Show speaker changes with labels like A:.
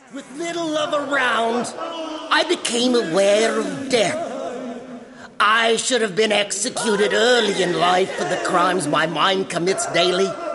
A: With little love around, I became aware of death. I should have been executed early in life for the crimes my mind commits daily.